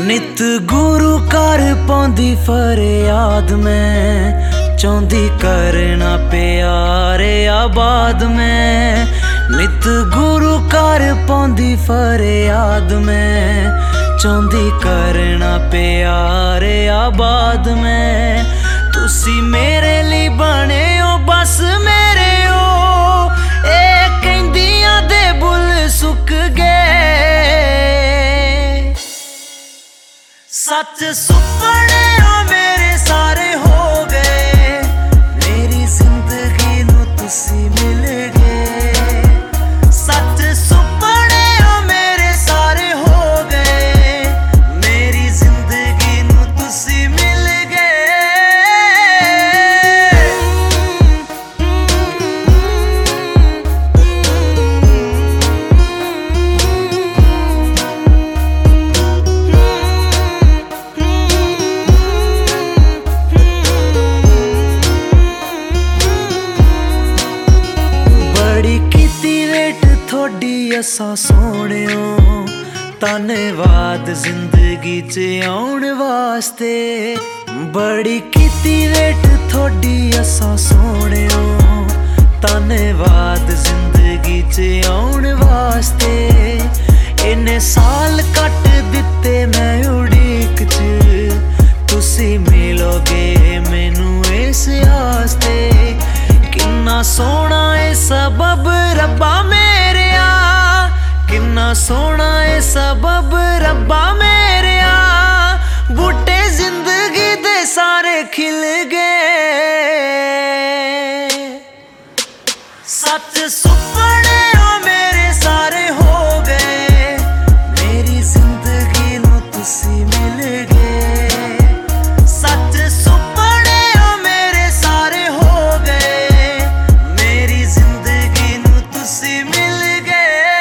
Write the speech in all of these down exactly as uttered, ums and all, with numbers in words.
नित गुरु कर पाउंदी फरियाद मैं चाहुंदी करना प्यारे आबाद मैं। नित गुरु कर पाउंदी फरियाद मैं चाहुंदी करना प्यारे आबाद मैं। तुसी मेरे लिए बने हो बस मेरे हो ए कहंदियां दे बुल सुक गए। सच सुपने हो मेरे सारे हो गए मेरी जिंदगी नू तुसी मिल गए। सच सुपने हो मेरे सारे हो गए मेरी जिंदगी नू तुसी मिल असा सोहणियो धन्नवाद जिंदगी च आउण वास्ते। बड़ी कीती वेट थोड़ी असा सोहणियो धन्नवाद जिंदगी च आउण वास्ते। इन्ने साल कट दिते मैं उड़ीक च तुसी मिलोगे मैनू इस आस्ते। किन्ना सोहना ए सबब रब्बा मेरे किन्ना सोहना ए सबब रब्बा मेरेया बूटे जिंदगी दे सारे खिल गए। सच सुपने हो मेरे सारे हो गए मेरी जिंदगी नू तुसी मिल गए। सच सुपने हो मेरे सारे हो गए मेरी जिंदगी नू तुसी मिल गए।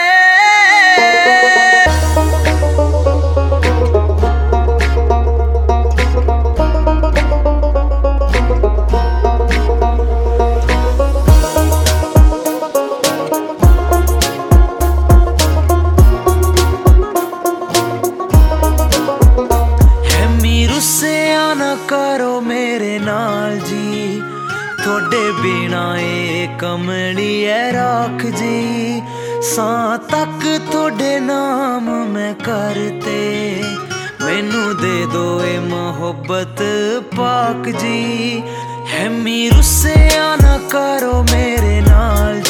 करो मेरे नाल जी थोड़े बिना ए कमली है राख जी। सा तक थोड़े नाम मैं करते मैनू दे दो ए मोहब्बत पाक जी। है मीरू से आना करो मेरे नाल